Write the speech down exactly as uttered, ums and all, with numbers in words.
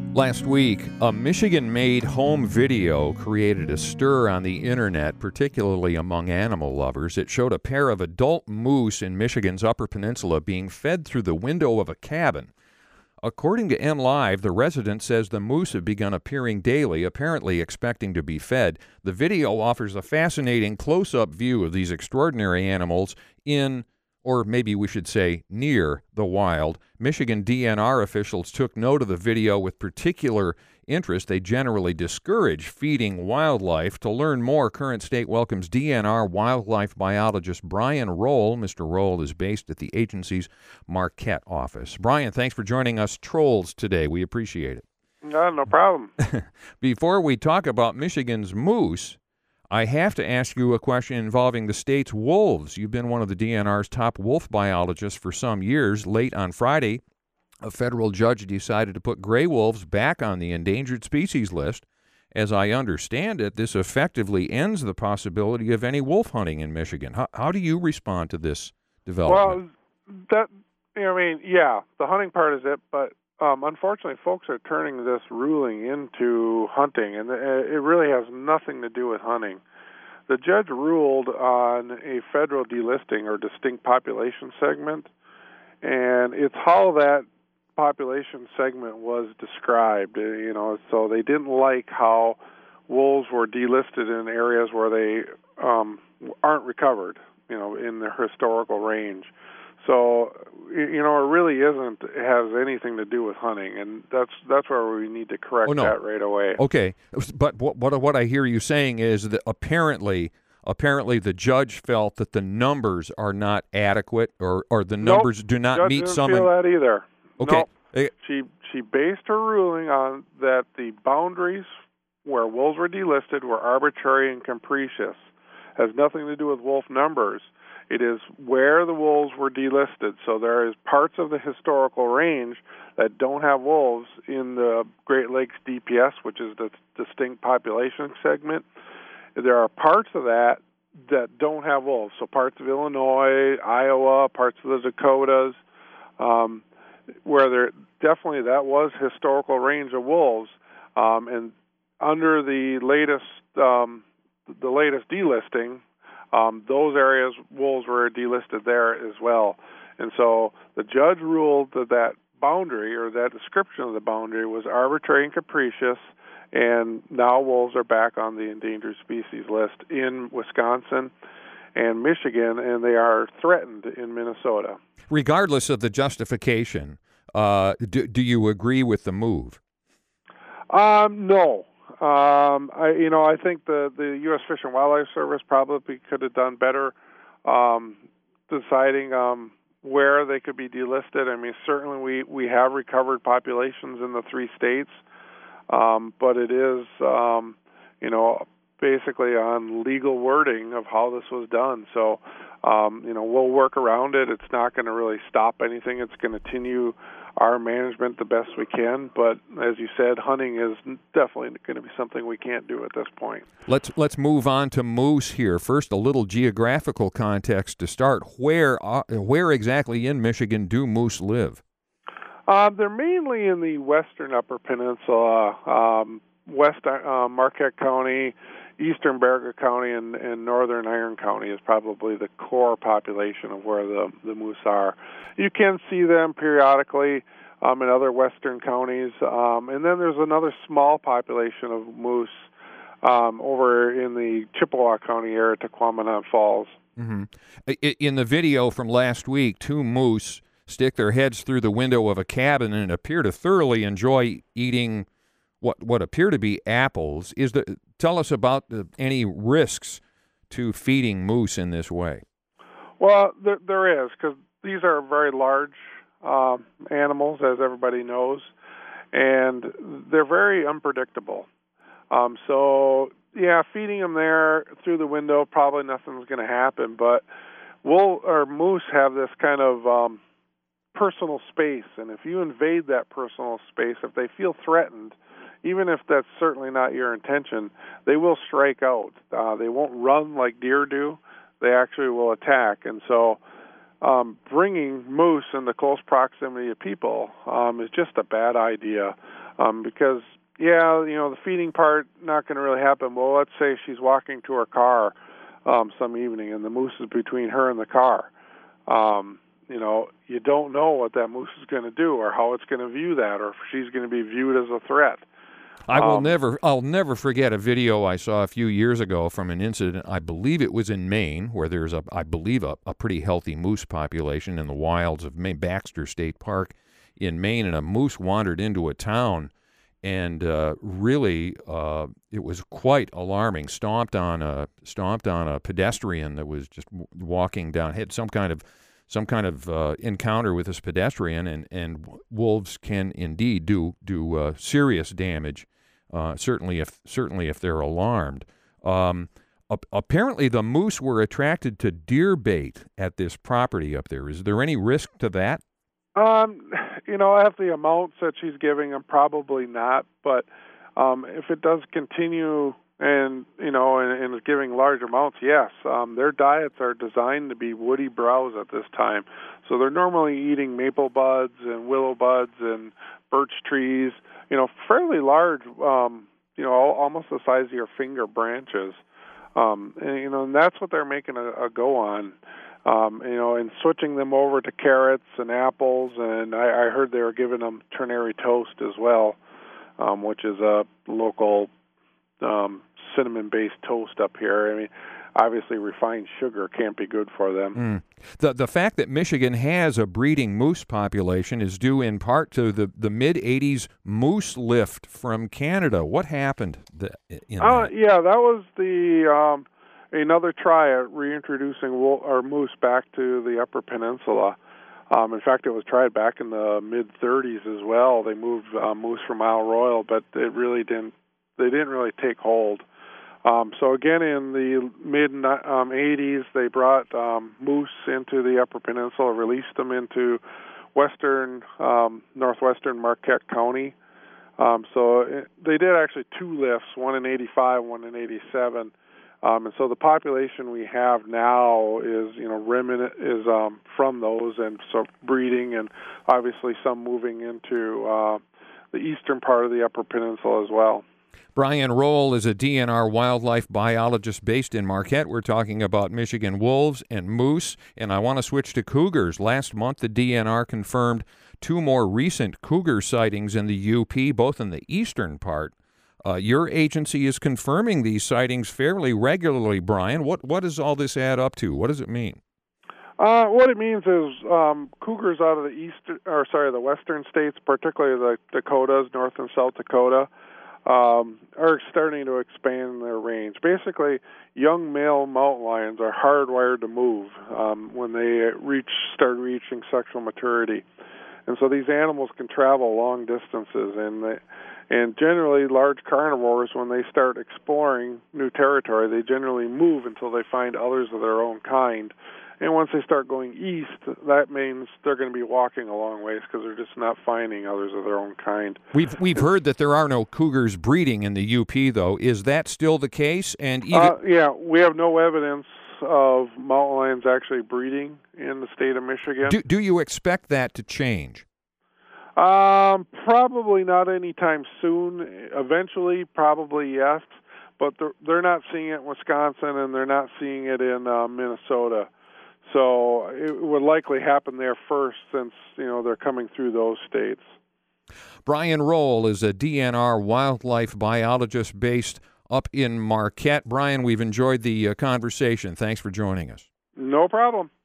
Last week, a Michigan-made home video created a stir on the internet, particularly among animal lovers. It showed a pair of adult moose in Michigan's Upper Peninsula being fed through the window of a cabin. According to MLive, the resident says the moose have begun appearing daily, apparently expecting to be fed. The video offers a fascinating close-up view of these extraordinary animals in, or maybe we should say near, the wild. Michigan D N R officials took note of the video with particular interest. They generally discourage feeding wildlife. To learn more, Current State welcomes D N R wildlife biologist Brian Roll. Mister Roll is based at the agency's Marquette office. Brian, thanks for joining us trolls today. We appreciate it. No, no problem. Before we talk about Michigan's moose, I have to ask you a question involving the state's wolves. You've been one of the D N R's top wolf biologists for some years. Late on Friday, a federal judge decided to put gray wolves back on the endangered species list. As I understand it, this effectively ends the possibility of any wolf hunting in Michigan. How, how do you respond to this development? Well, that, I mean, yeah, the hunting part is it, but Um, unfortunately, folks are turning this ruling into hunting, and it really has nothing to do with hunting. The judge ruled on a federal delisting or distinct population segment, and it's how that population segment was described. You know, so they didn't like how wolves were delisted in areas where they um, aren't recovered, you know, in their historical range. So, you know, it really isn't has anything to do with hunting, and that's that's where we need to correct oh, no. that right away. Okay, but what, what what I hear you saying is that apparently, apparently the judge felt that the numbers are not adequate, or, or the numbers nope. do not judge meet didn't some. Feel that either. Okay, nope. she she based her ruling on that the boundaries where wolves were delisted were arbitrary and capricious. Has nothing to do with wolf numbers. It is where the wolves were delisted. So there is parts of the historical range that don't have wolves in the Great Lakes D P S, which is the distinct population segment. There are parts of that that don't have wolves. So parts of Illinois, Iowa, parts of the Dakotas, um, where there definitely that was historical range of wolves. Um, and under the latest um, the latest delisting, Um, those areas, wolves were delisted there as well. And so the judge ruled that that boundary or that description of the boundary was arbitrary and capricious, and now wolves are back on the endangered species list in Wisconsin and Michigan, and they are threatened in Minnesota. Regardless of the justification, uh, do, do you agree with the move? Um, no. Um, I, you know, I think the, the U S Fish and Wildlife Service probably could have done better um, deciding um, where they could be delisted. I mean, certainly we, we have recovered populations in the three states, um, but it is, um, you know, basically on legal wording of how this was done. So, um, you know, we'll work around it. It's not going to really stop anything. It's going to continue our management the best we can, but as you said, hunting is definitely going to be something we can't do at this point. Let's let's move on to moose here. First, a little geographical context to start. Where uh, where exactly in Michigan do moose live? Uh, they're mainly in the western Upper Peninsula, um, west uh, Marquette County, eastern Baraga County, and, and northern Iron County is probably the core population of where the, the moose are. You can see them periodically um, in other western counties. Um, and then there's another small population of moose um, over in the Chippewa County area, Tequamanon Falls. Mm-hmm. In the video from last week, two moose stick their heads through the window of a cabin and appear to thoroughly enjoy eating what what appear to be apples. Is the tell us about the, any risks to feeding moose in this way? Well, there, there is, because these are very large uh, animals, as everybody knows, and they're very unpredictable. Um, so, yeah, feeding them there through the window, probably nothing's going to happen. But we'll, or moose have this kind of um, personal space, and if you invade that personal space, if they feel threatened, even if that's certainly not your intention, they will strike out. Uh, they won't run like deer do. They actually will attack. And so um, bringing moose into close proximity to people um, is just a bad idea. um, because yeah, you know, the feeding part not going to really happen. Well, let's say she's walking to her car um, some evening, and the moose is between her and the car. Um, you know, you don't know what that moose is going to do, or how it's going to view that, or if she's going to be viewed as a threat. I will um, never, I'll never forget a video I saw a few years ago from an incident. I believe it was in Maine, where there's a, I believe, a, a pretty healthy moose population in the wilds of Maine, Baxter State Park in Maine, and a moose wandered into a town. And uh, really, uh, it was quite alarming. Stomped on a stomped on a pedestrian that was just w- walking down. Had some kind of some kind of uh, encounter with this pedestrian. And, and wolves can indeed do do uh, serious damage. Uh, certainly, if certainly if they're alarmed. Um, ap- apparently, the moose were attracted to deer bait at this property up there. Is there any risk to that? Um, you know, at the amounts that she's giving them, probably not. But um, if it does continue, and you know, and, and is giving large amounts, yes. Um, their diets are designed to be woody browse at this time, so they're normally eating maple buds and willow buds and birch trees. You know, fairly large. Um, you know, almost the size of your finger branches. Um, and you know, and that's what they're making a, a go on. Um, you know, and switching them over to carrots and apples, and I, I heard they were giving them ternary toast as well, um, which is a local um, cinnamon-based toast up here. I mean, obviously refined sugar can't be good for them. Mm. The the fact that Michigan has a breeding moose population is due in part to the, the mid eighties moose lift from Canada. What happened the, in uh, that? Yeah, that was the... Um, another try at reintroducing wool, or moose back to the Upper Peninsula. Um, in fact, it was tried back in the mid thirties as well. They moved uh, moose from Isle Royale, but it really didn't. They didn't really take hold. Um, so again, in the mid um, eighties, they brought um, moose into the Upper Peninsula, released them into western, um, northwestern Marquette County. Um, so it, they did actually two lifts, one in eighty-five, one in eighty-seven. Um, and so the population we have now is, you know, remnant is um, from those, and so breeding, and obviously some moving into uh, the eastern part of the Upper Peninsula as well. Brian Roll is a D N R wildlife biologist based in Marquette. We're talking about Michigan wolves and moose, and I want to switch to cougars. Last month, the D N R confirmed two more recent cougar sightings in the U P, both in the eastern part. Uh, your agency is confirming these sightings fairly regularly, Brian. What what does all this add up to? What does it mean? Uh, what it means is um, cougars out of the eastern, or sorry, the western states, particularly the Dakotas, North and South Dakota, um, are starting to expand their range. Basically, young male mountain lions are hardwired to move um, when they reach start reaching sexual maturity, and so these animals can travel long distances, and they, and generally large carnivores, when they start exploring new territory, they generally move until they find others of their own kind. And once they start going east, that means they're going to be walking a long ways because they're just not finding others of their own kind. We've we've heard that there are no cougars breeding in the U P, though. Is that still the case? And even uh, yeah, we have no evidence of mountain lions actually breeding in the state of Michigan. Do, do you expect that to change? Um, probably not anytime soon. Eventually, probably yes, but they're, they're not seeing it in Wisconsin, and they're not seeing it in uh, Minnesota. So it would likely happen there first, since you know they're coming through those states. Brian Roll is a D N R wildlife biologist based up in Marquette. Brian, we've enjoyed the uh, conversation. Thanks for joining us. No problem.